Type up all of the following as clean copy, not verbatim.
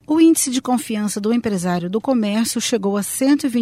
O índice de confiança do empresário do comércio chegou a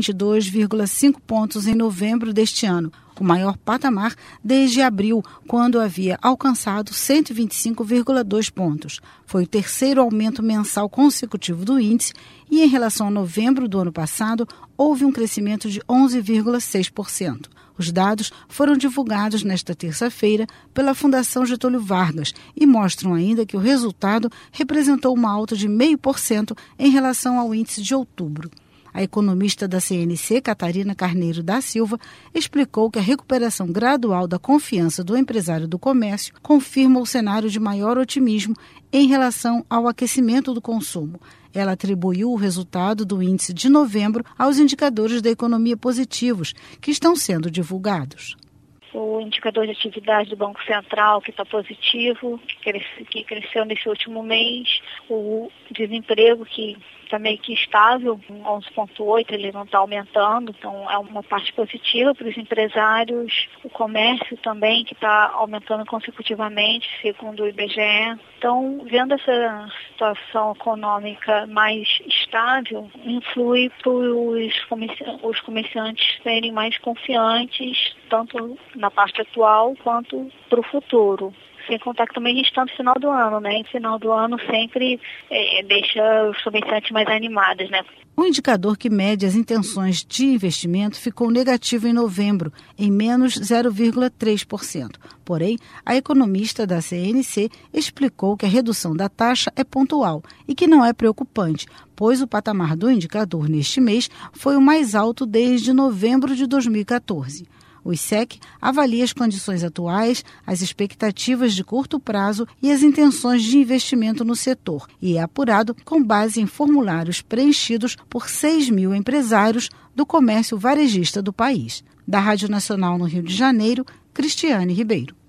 122,5 pontos em novembro deste ano, o maior patamar desde abril, quando havia alcançado 125,2 pontos. Foi o terceiro aumento mensal consecutivo do índice e, em relação a novembro do ano passado, houve um crescimento de 11,6%. Os dados foram divulgados nesta terça-feira pela Fundação Getúlio Vargas e mostram ainda que o resultado representou uma alta de 0,5% em relação ao índice de outubro. A economista da CNC, Catarina Carneiro da Silva, explicou que a recuperação gradual da confiança do empresário do comércio confirma o cenário de maior otimismo em relação ao aquecimento do consumo. Ela atribuiu o resultado do índice de novembro aos indicadores da economia positivos, que estão sendo divulgados. O indicador de atividade do Banco Central, que está positivo, que cresceu nesse último mês, o desemprego, que está meio que estável, 11,8, ele não está aumentando, então é uma parte positiva para os empresários, o comércio também, que está aumentando consecutivamente, segundo o IBGE. Então, vendo essa situação econômica mais estável, influi para os comerciantes serem mais confiantes, tanto na parte atual quanto para o futuro. Sem contar que também a gente está no final do ano, né? No final do ano sempre deixa os comerciantes mais animados, né? O indicador que mede as intenções de investimento ficou negativo em novembro, em menos 0,3%. Porém, a economista da CNC explicou que a redução da taxa é pontual e que não é preocupante, pois o patamar do indicador neste mês foi o mais alto desde novembro de 2014. O ISEC avalia as condições atuais, as expectativas de curto prazo e as intenções de investimento no setor e é apurado com base em formulários preenchidos por 6 mil empresários do comércio varejista do país. Da Rádio Nacional no Rio de Janeiro, Cristiane Ribeiro.